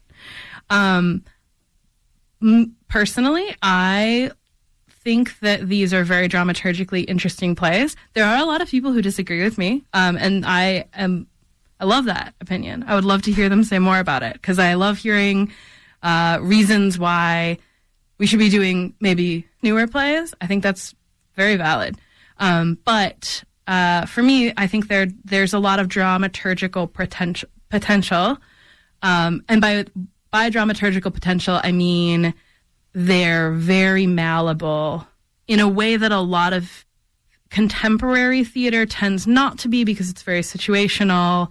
Personally, I think that these are very dramaturgically interesting plays. There are a lot of people who disagree with me, and I love that opinion. I would love to hear them say more about it, because I love hearing reasons why we should be doing maybe newer plays. I think that's very valid. But for me, I think there's a lot of dramaturgical potential. And by dramaturgical potential, I mean they're very malleable in a way that a lot of contemporary theater tends not to be, because it's very situational,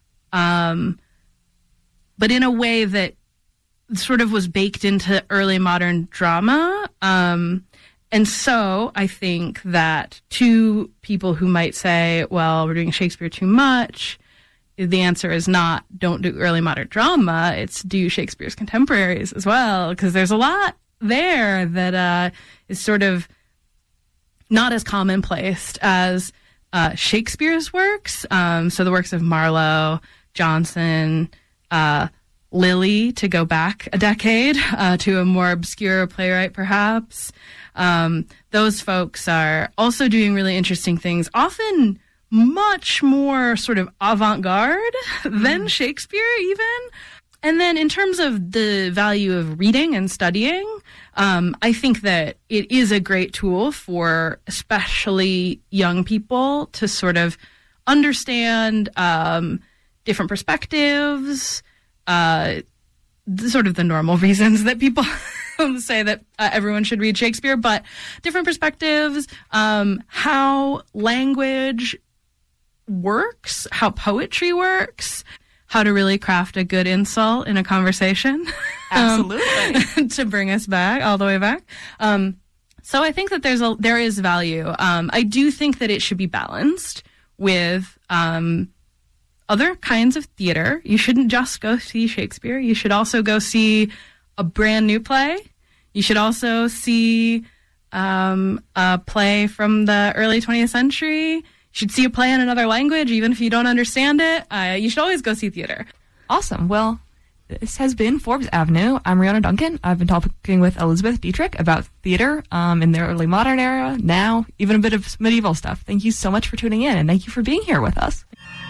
but in a way that sort of was baked into early modern drama. And so I think that to people who might say, well, we're doing Shakespeare too much, the answer is not don't do early modern drama, it's do Shakespeare's contemporaries as well, because there's a lot there that is sort of not as commonplace as Shakespeare's works. So the works of Marlowe, Jonson, Lilly, to go back a decade to a more obscure playwright perhaps. Those folks are also doing really interesting things, often much more sort of avant-garde than Shakespeare even. And then in terms of the value of reading and studying, I think that it is a great tool for especially young people to sort of understand different perspectives, sort of the normal reasons that people say that everyone should read Shakespeare, but different perspectives, how language works, how poetry works, how to really craft a good insult in a conversation. Absolutely. To bring us back, all the way back. So I think that there is value. I do think that it should be balanced with other kinds of theater. You shouldn't just go see Shakespeare. You should also go see a brand new play. You should also see a play from the early 20th century. You should see a play in another language, even if you don't understand it. You should always go see theater. Awesome. Well, this has been Forbes Avenue. I'm Rihanna Duncan. I've been talking with Elizabeth Dietrich about theater in the early modern era, now even a bit of medieval stuff. Thank you so much for tuning in, and thank you for being here with us.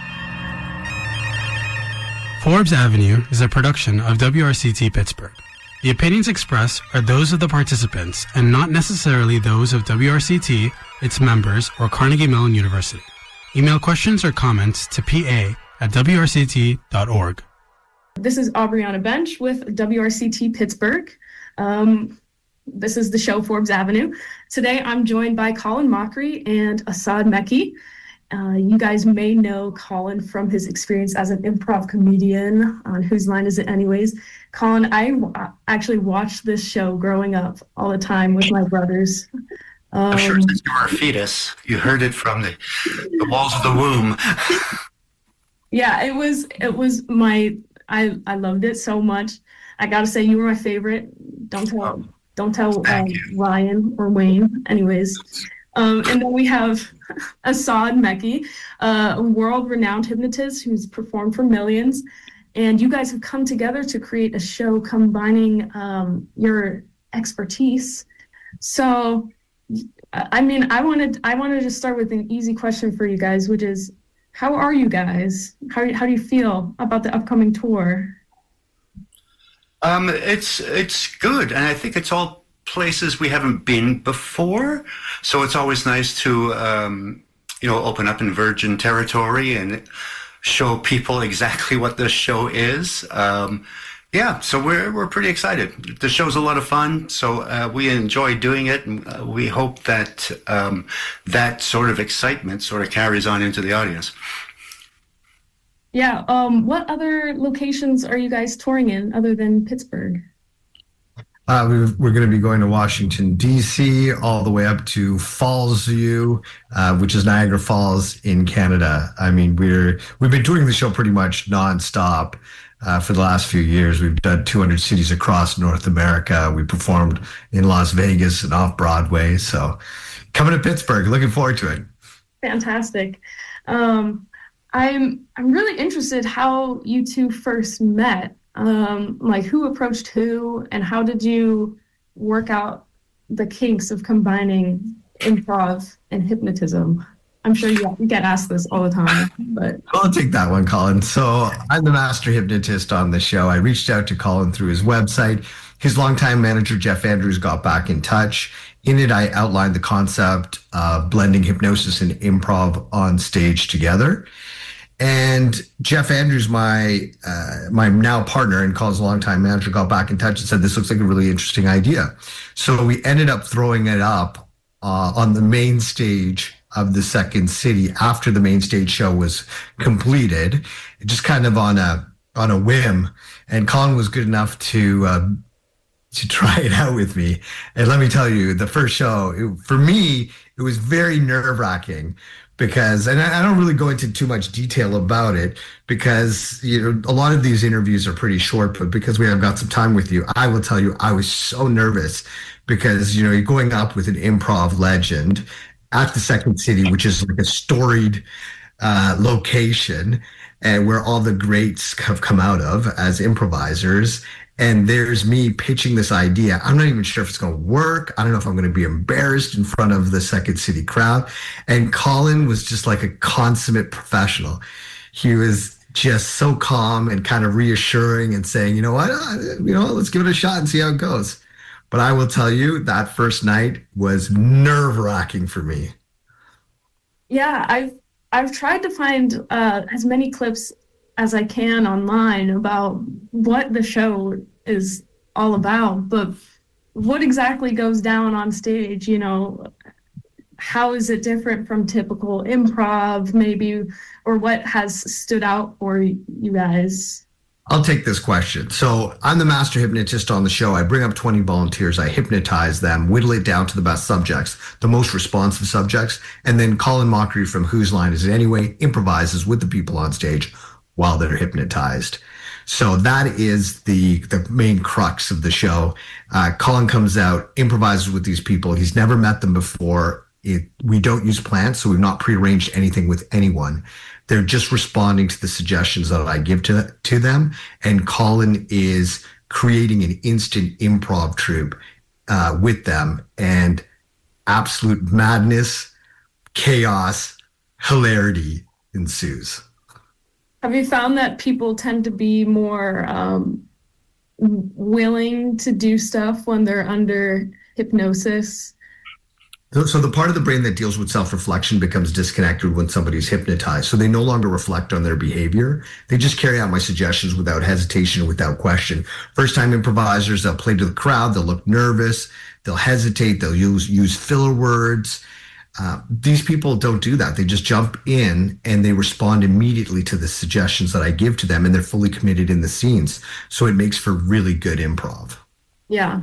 Forbes Avenue is a production of WRCT Pittsburgh. The opinions expressed are those of the participants and not necessarily those of WRCT, its members, or Carnegie Mellon University. Email questions or comments to pa@wrct.org. This is Aubriana Bench with WRCT Pittsburgh. This is the show Forbes Avenue. Today I'm joined by Colin Mockery and Asad Mekki. You guys may know Colin from his experience as an improv comedian on Whose Line Is It Anyways? Colin, I actually watched this show growing up all the time with my brothers. I'm sure since you were a fetus, you heard it from the walls of the womb. Yeah, it was I loved it so much. I gotta say, you were my favorite. Don't tell Ryan or Wayne. Anyways. And then we have Asad Mekki, a world-renowned hypnotist who's performed for millions. And you guys have come together to create a show combining your expertise. So, I mean, I wanted to start with an easy question for you guys, which is, how are you guys? How do you feel about the upcoming tour? It's good, and I think it's all places we haven't been before, so it's always nice to open up in virgin territory and show people exactly what the show is. So we're pretty excited. The show's a lot of fun, so we enjoy doing it, and we hope that that sort of excitement sort of carries on into the audience. Yeah. What other locations are you guys touring in other than Pittsburgh? We're going to be going to Washington, D.C., all the way up to Fallsview, which is Niagara Falls in Canada. I mean, we've been doing the show pretty much nonstop for the last few years. We've done 200 cities across North America. We performed in Las Vegas and off Broadway. So coming to Pittsburgh, looking forward to it. Fantastic. I'm really interested how you two first met. Like who approached who, and how did you work out the kinks of combining improv and hypnotism? I'm sure you get asked this all the time, but I'll take that one, Colin. So I'm the master hypnotist on the show. I reached out to Colin through his website. His longtime manager, Jeff Andrews, got back in touch. In it, I outlined the concept of blending hypnosis and improv on stage together. And Jeff Andrews, my now partner and Colin's longtime manager, got back in touch and said, this looks like a really interesting idea. So we ended up throwing it up on the main stage of the Second City after the main stage show was completed, just kind of on a whim. And Colin was good enough to try it out with me. And let me tell you, the first show, for me, it was very nerve-wracking. Because, and I don't really go into too much detail about it because, a lot of these interviews are pretty short, but because we have got some time with you, I will tell you, I was so nervous because, you're going up with an improv legend at the Second City, which is like a storied location and where all the greats have come out of as improvisers. And there's me pitching this idea. I'm not even sure if it's going to work. I don't know if I'm going to be embarrassed in front of the Second City crowd. And Colin was just like a consummate professional. He was just so calm and kind of reassuring and saying, you know what, let's give it a shot and see how it goes. But I will tell you, that first night was nerve-wracking for me. Yeah, I've tried to find as many clips as I can online about what the show is all about, but what exactly goes down on stage, how is it different from typical improv maybe, or what has stood out for you guys? I'll take this question. So I'm the master hypnotist on the show. I bring up 20 volunteers. I hypnotize them, whittle it down to the best subjects, the most responsive subjects. And then Colin Mockery from Whose Line Is It Anyway improvises with the people on stage while they're hypnotized. So that is the main crux of the show. Colin comes out, improvises with these people. He's never met them before. We don't use plans, so we've not prearranged anything with anyone. They're just responding to the suggestions that I give to them. And Colin is creating an instant improv troupe with them. And absolute madness, chaos, hilarity ensues. Have you found that people tend to be more willing to do stuff when they're under hypnosis? So the part of the brain that deals with self-reflection becomes disconnected when somebody's hypnotized. So they no longer reflect on their behavior. They just carry out my suggestions without hesitation, without question. First-time improvisers, they'll play to the crowd. They'll look nervous. They'll hesitate. They'll use filler words. These people don't do that. They just jump in and they respond immediately to the suggestions that I give to them, and they're fully committed in the scenes. So it makes for really good improv. Yeah.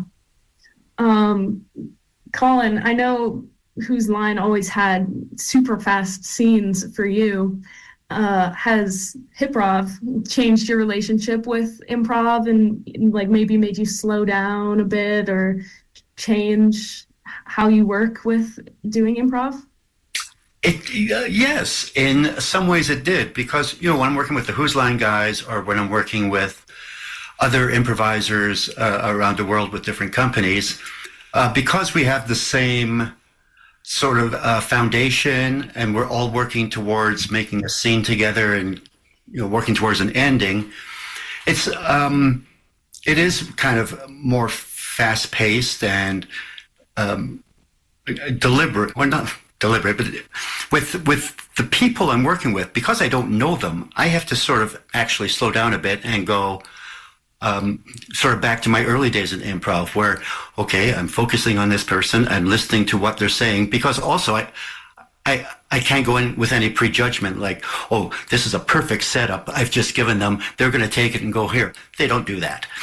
Colin, I know Whose Line always had super fast scenes for you. Has Hiprov changed your relationship with improv and like maybe made you slow down a bit or change how you work with doing improv? Yes, in some ways it did, because when I'm working with the Whose Line guys or when I'm working with other improvisers around the world with different companies, because we have the same sort of foundation and we're all working towards making a scene together and working towards an ending, it is kind of more fast-paced and deliberate. Well, not deliberate, but with the people I'm working with, because I don't know them, I have to sort of actually slow down a bit and go sort of back to my early days in improv where, okay, I'm focusing on this person, I'm listening to what they're saying, because also I can't go in with any prejudgment like, oh, this is a perfect setup I've just given them, they're going to take it and go here. They don't do that.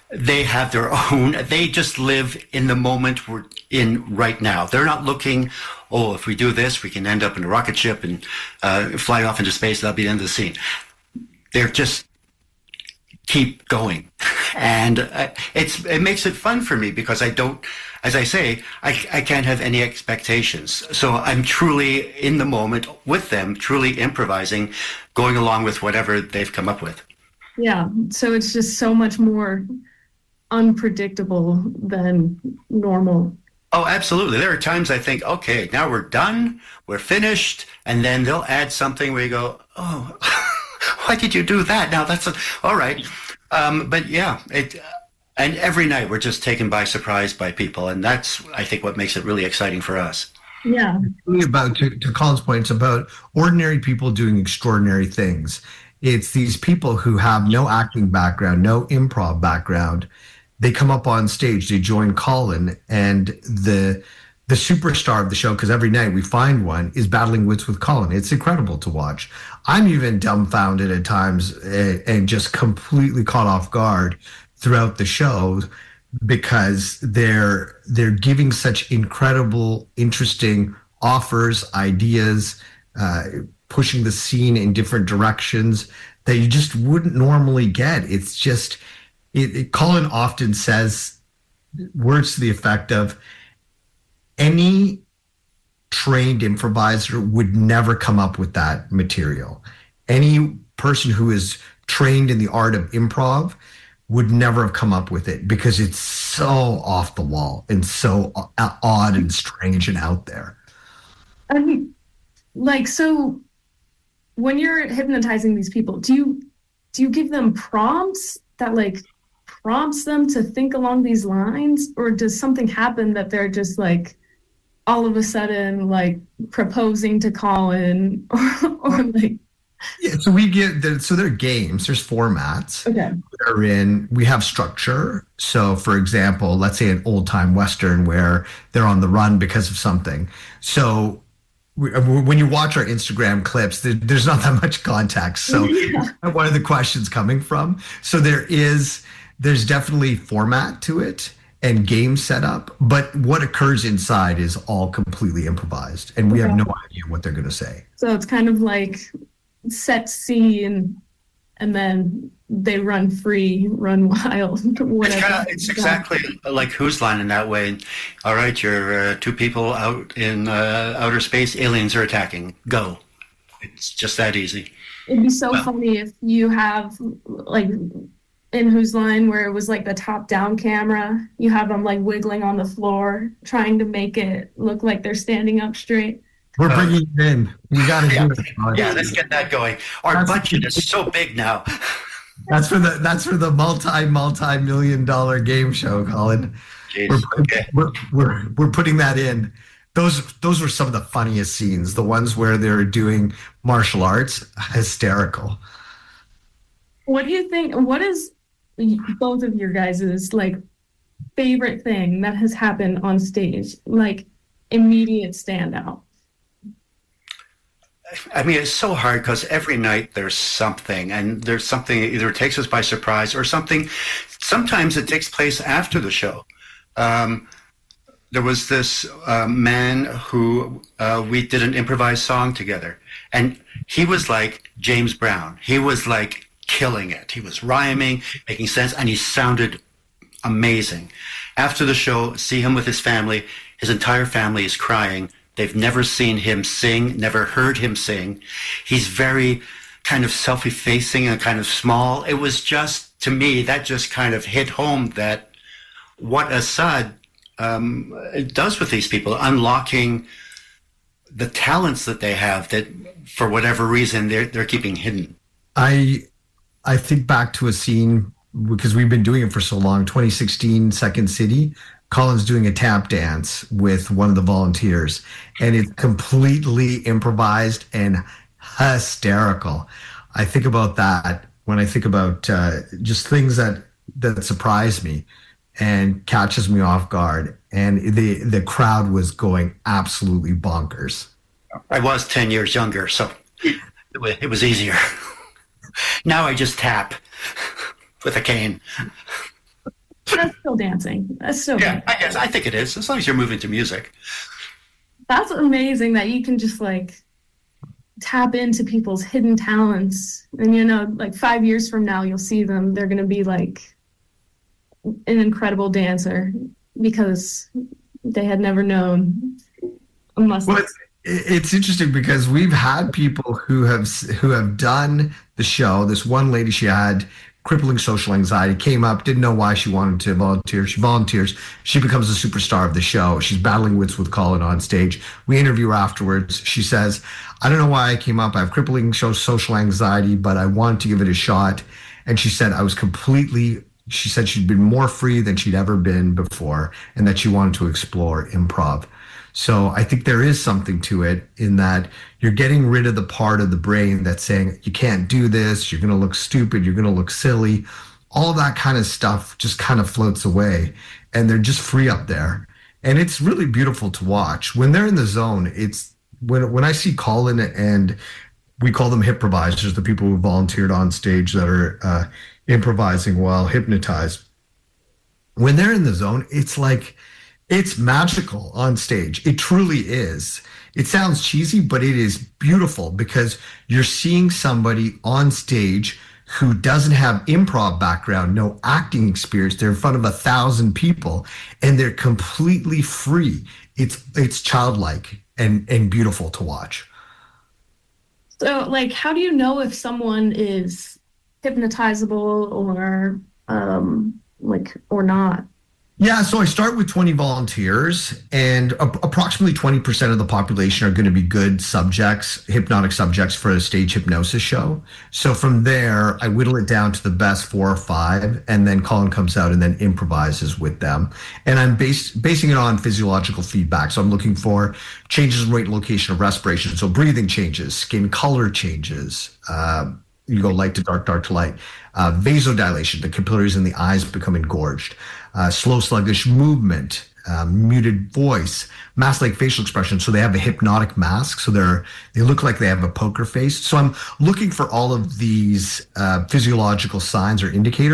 they have their own, they just live in the moment we're in right now. They're not looking, oh, if we do this, we can end up in a rocket ship and fly off into space. That'll be the end of the scene. They're just keep going. And it makes it fun for me because I don't, as I say, I can't have any expectations. So I'm truly in the moment with them, truly improvising, going along with whatever they've come up with. Yeah. So it's just so much more unpredictable than normal. Oh, absolutely. There are times I think, okay, now we're done, we're finished, and then they'll add something where you go, oh, why did you do that? Now that's all right. But yeah, and every night we're just taken by surprise by people, and that's, I think, what makes it really exciting for us. Yeah. About to Colin's point, it's about ordinary people doing extraordinary things. It's these people who have no acting background, no improv background. They come up on stage, they join Colin, and the superstar of the show, because every night we find one, is battling wits with Colin. It's incredible to watch. I'm even dumbfounded at times and just completely caught off guard throughout the show because they're giving such incredible, interesting offers, ideas, pushing the scene in different directions that you just wouldn't normally get. It's just, Colin often says words to the effect of, any trained improviser would never come up with that material. Any person who is trained in the art of improv would never have come up with it because it's so off the wall and so odd and strange and out there. I mean, like, so when you're hypnotizing these people, do you give them prompts that like prompts them to think along these lines, or does something happen that they're just like all of a sudden like proposing to Colin or like? Yeah, so we get there are games, there's formats. Okay. Wherein we have structure. So for example, let's say an old time Western where they're on the run because of something. So when you watch our Instagram clips, there's not that much context. So what are the questions coming from? So there's definitely format to it and game setup, but what occurs inside is all completely improvised, and we have no idea what they're going to say. So it's kind of like set scene, and then they run free, run wild, whatever. It's exactly like Whose Line in that way. All right, you're two people out in outer space, aliens are attacking, go. It's just that easy. It'd be so funny if you have like in Whose Line where it was like the top down camera, you have them like wiggling on the floor trying to make it look like they're standing up straight. We're bringing it in. You got to do it. Yeah, let's get that going. Our budget is so big now. That's for the multi-million-dollar game show, Colin. We're putting that in. Those were some of the funniest scenes. The ones where they're doing martial arts, hysterical. What do you think? What is both of your guys' like favorite thing that has happened on stage? Like immediate standout. I mean, it's so hard because every night there's something, and there's something that either takes us by surprise or something. Sometimes it takes place after the show. There was this man who we did an improvised song together, and he was like James Brown. He was like killing it. He was rhyming, making sense, and he sounded amazing. After the show, see him with his family. His entire family is crying. They've never seen him sing, never heard him sing. He's very kind of self-effacing and kind of small. It was just, to me, that just kind of hit home that what Assad does with these people, unlocking the talents that they have that for whatever reason they're keeping hidden. I think back to a scene because we've been doing it for so long, 2016 Second City. Colin's doing a tap dance with one of the volunteers, and it's completely improvised and hysterical. I think about that when I think about just things that surprise me and catches me off guard. And the crowd was going absolutely bonkers. I was 10 years younger, so it was easier. Now I just tap with a cane. That's still dancing. That's still Yeah, I guess. I think it is, as long as you're moving to music. That's amazing that you can just like tap into people's hidden talents. And you know, like 5 years from now, you'll see them. They're going to be like an incredible dancer because they had never known. Well, it's interesting because we've had people who have done the show. This one lady, she had crippling social anxiety, came up, didn't know why she wanted to volunteer. She volunteers. She becomes a superstar of the show. She's battling wits with Colin on stage. We interview her afterwards. She says, I don't know why I came up. I have crippling social anxiety, but I wanted to give it a shot. And she said, she said she'd been more free than she'd ever been before and that she wanted to explore improv. So I think there is something to it in that you're getting rid of the part of the brain that's saying, you can't do this, you're going to look stupid, you're going to look silly. All of that kind of stuff just kind of floats away and they're just free up there. And it's really beautiful to watch. When they're in the zone, it's when I see Colin, and we call them hypprovisers, the people who volunteered on stage that are improvising while hypnotized. When they're in the zone, it's like, it's magical on stage. It truly is. It sounds cheesy, but it is beautiful because you're seeing somebody on stage who doesn't have improv background, no acting experience. They're in front of 1,000 people and they're completely free. It's childlike and beautiful to watch. So, like, how do you know if someone is hypnotizable or or not? Yeah, so I start with 20 volunteers, and approximately 20% of the population are going to be good subjects, hypnotic subjects for a stage hypnosis show. So from there, I whittle it down to the best 4 or 5, and then Colin comes out and then improvises with them. And I'm basing it on physiological feedback. So I'm looking for changes in rate and location of respiration. So breathing changes, skin color changes, you go light to dark, dark to light. Vasodilation, the capillaries in the eyes become engorged. Slow, sluggish movement, muted voice, mask-like facial expression. So they have a hypnotic mask. So they look like they have a poker face. So I'm looking for all of these physiological signs or indicators.